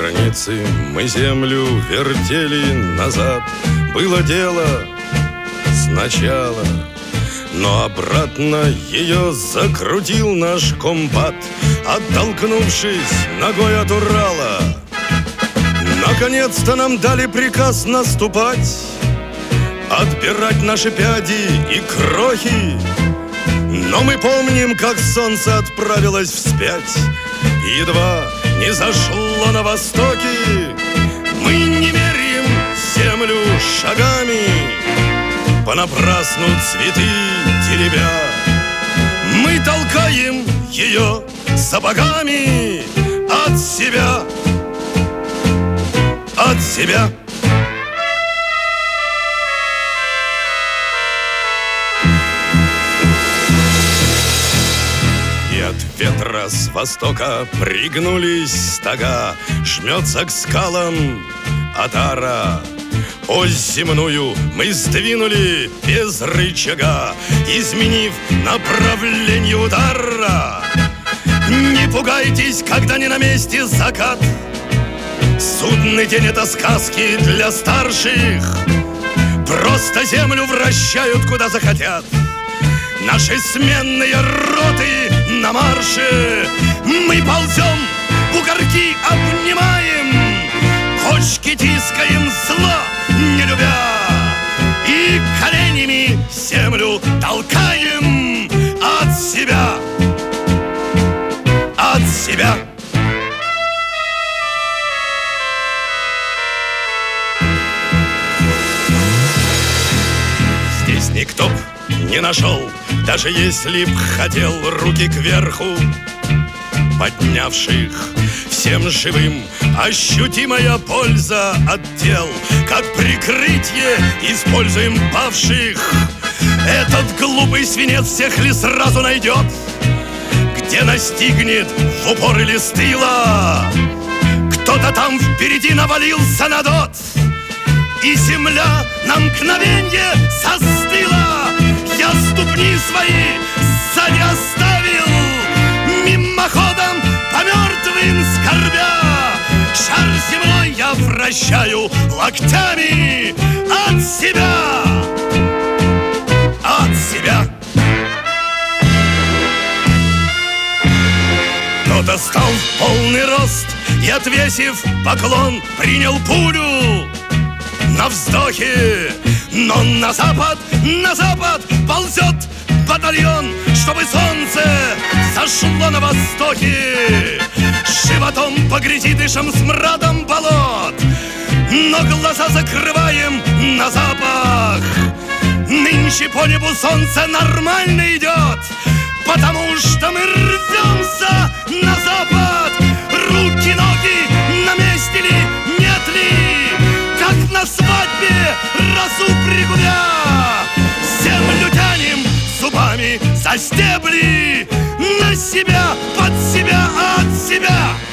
границы мы землю вертели назад. Было дело сначала, но обратно ее закрутил наш комбат, оттолкнувшись ногой от Урала. Наконец-то нам дали приказ наступать, отбирать наши пяди и крохи. Но мы помним, как солнце отправилось вспять, и едва не зашло на востоке. Мы не меряем землю шагами, понапрасну цветы теребя. Мы толкаем ее сапогами от себя, от себя. И от ветра с востока пригнулись стога, жмется к скалам отара. Ось земную мы сдвинули без рычага, изменив направление удара. Не пугайтесь, когда не на месте закат. Судный день — это сказки для старших. Просто землю вращают, куда захотят. Наши сменные роты на марше. Мы ползем, бугорки обнимаем, кочки тискаем, зло не любя, и коленями землю толкаем от себя, от себя. Здесь никто б не нашел, даже если б хотел, руки кверху поднявших. Всем живым ощутимая польза от дел, как прикрытие используем павших. Этот глупый свинец всех ли сразу найдет, где настигнет в упор или с тыла? Кто-то там впереди навалился на дот, и земля на мгновенье застыла. Я ступни свои сзади оставил, мимоходом по мертвым скорбя. Шар земной я вращаю локтями от себя, от себя. Кто-то стал в полный рост и, отвесив поклон, принял пулю на вздохе. Но на запад ползет батальон, чтобы солнце зашло на востоке. Животом по грязи дышим смрадом болот, но глаза закрываем на запах. Нынче по небу солнце нормально идет, потому что мы рвемся на запад. Руки, ноги на месте ли, нет ли? Как на свадьбе росу пригубя, землю тянем зубами за стебли, на себя, под себя, от себя.